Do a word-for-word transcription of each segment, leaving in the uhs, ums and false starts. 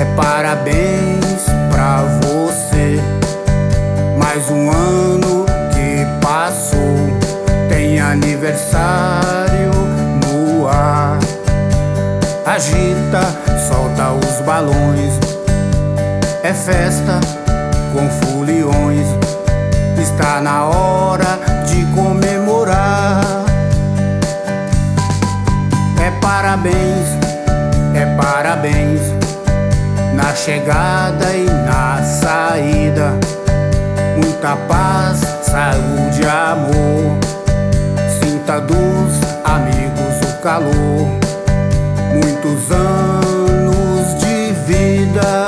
É parabéns pra você. Mais um ano que passou, tem aniversário no ar. Agita, solta os balões, é festa com foliões. Está na hora de comemorar. É parabéns, é parabéns, na chegada e na saída. Muita paz, saúde e amor. Sinta dos amigos o calor. Muitos anos de vida.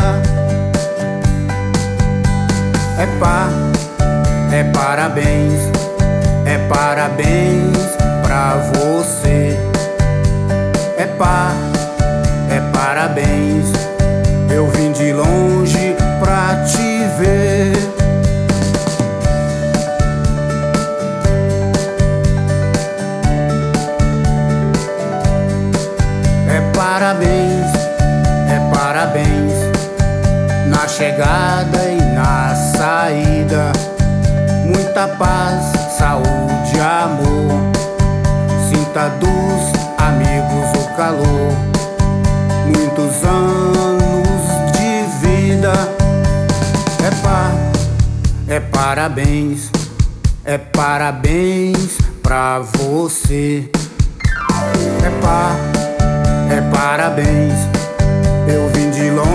É pá, é parabéns, é parabéns pra você. É pá, é parabéns, eu vim de longe pra te ver. É parabéns, é parabéns, na chegada e na saída. Muita paz, saúde e amor. Sinta dos amigos o calor. Muitos anos de vida. É pá, é parabéns, é parabéns pra você. É pá, é parabéns, eu vim de longe